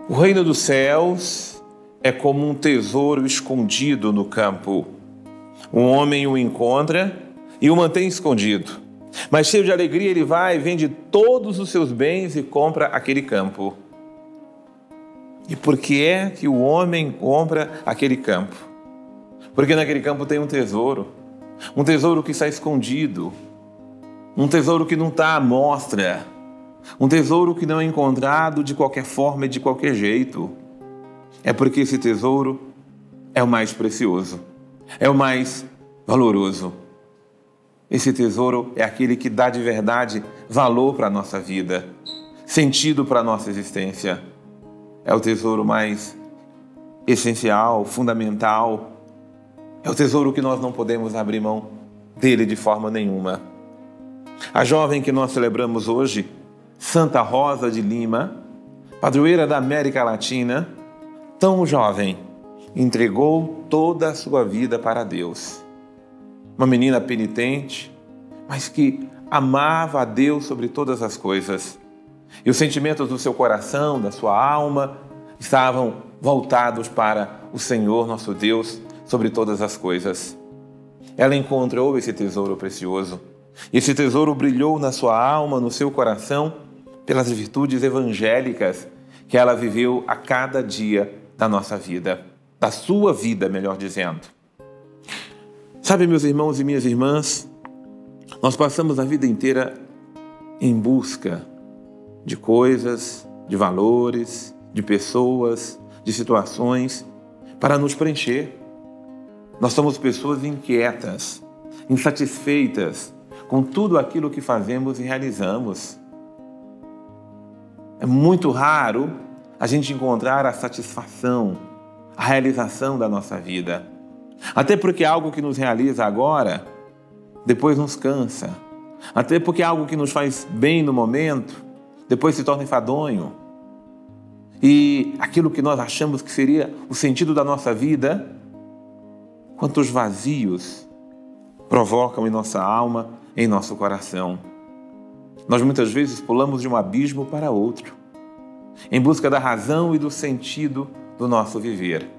O reino dos céus é como um tesouro escondido no campo. Um homem o encontra e o mantém escondido. Mas cheio de alegria ele vai, vende todos os seus bens e compra aquele campo. E por que é que o homem compra aquele campo? Porque naquele campo tem um tesouro que está escondido, um tesouro que não está à mostra, um tesouro que não é encontrado de qualquer forma e de qualquer jeito. É porque esse tesouro é o mais precioso, é o mais valoroso. Esse tesouro é aquele que dá de verdade valor para a nossa vida, sentido para a nossa existência. É o tesouro mais essencial, fundamental. É o tesouro que nós não podemos abrir mão dele de forma nenhuma. A jovem que nós celebramos hoje, Santa Rosa de Lima, padroeira da América Latina, tão jovem, entregou toda a sua vida para Deus. Uma menina penitente, mas que amava a Deus sobre todas as coisas. E os sentimentos do seu coração, da sua alma, estavam voltados para o Senhor, nosso Deus, sobre todas as coisas. Ela encontrou esse tesouro precioso. Esse tesouro brilhou na sua alma, no seu coração, pelas virtudes evangélicas que ela viveu a cada dia da nossa vida, da sua vida, melhor dizendo. Sabe, meus irmãos e minhas irmãs, nós passamos a vida inteira em busca de coisas, de valores, de pessoas, de situações para nos preencher. Nós somos pessoas inquietas, insatisfeitas com tudo aquilo que fazemos e realizamos. É muito raro a gente encontrar a satisfação, a realização da nossa vida. Até porque algo que nos realiza agora, depois nos cansa. Até porque algo que nos faz bem no momento, depois se torna enfadonho. E aquilo que nós achamos que seria o sentido da nossa vida, quantos vazios provocam em nossa alma, em nosso coração. Nós muitas vezes pulamos de um abismo para outro, em busca da razão e do sentido do nosso viver.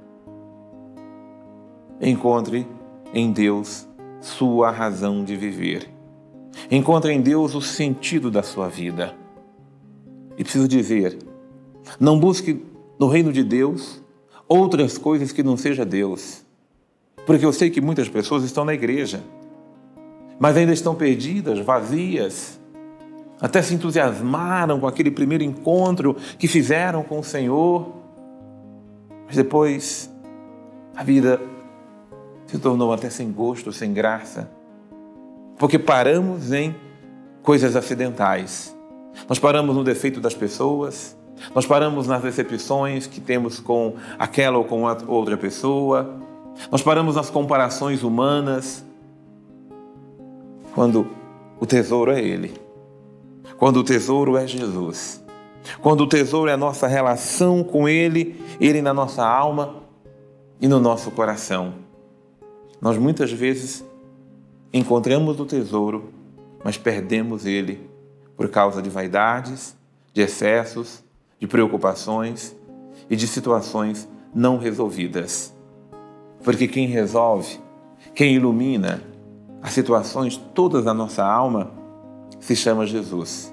Encontre em Deus sua razão de viver. Encontre em Deus o sentido da sua vida. E preciso dizer, não busque no reino de Deus outras coisas que não seja Deus. Porque eu sei que muitas pessoas estão na igreja, mas ainda estão perdidas, vazias. Até se entusiasmaram com aquele primeiro encontro que fizeram com o Senhor. Mas depois a vida se tornou até sem gosto, sem graça. Porque paramos em coisas acidentais. Nós paramos no defeito das pessoas. Nós paramos nas decepções que temos com aquela ou com outra pessoa. Nós paramos nas comparações humanas. Quando o tesouro é Ele. Quando o tesouro é Jesus. Quando o tesouro é a nossa relação com Ele, Ele na nossa alma e no nosso coração. Nós muitas vezes encontramos o tesouro, mas perdemos ele por causa de vaidades, de excessos, de preocupações e de situações não resolvidas. Porque quem resolve, quem ilumina as situações todas da nossa alma, se chama Jesus.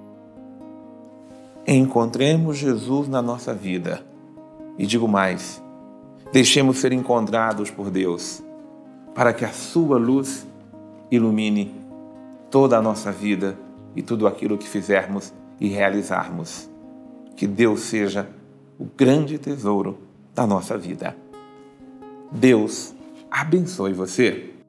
Encontremos Jesus na nossa vida. E digo mais, deixemos ser encontrados por Deus, para que a sua luz ilumine toda a nossa vida e tudo aquilo que fizermos e realizarmos. Que Deus seja o grande tesouro da nossa vida. Deus abençoe você.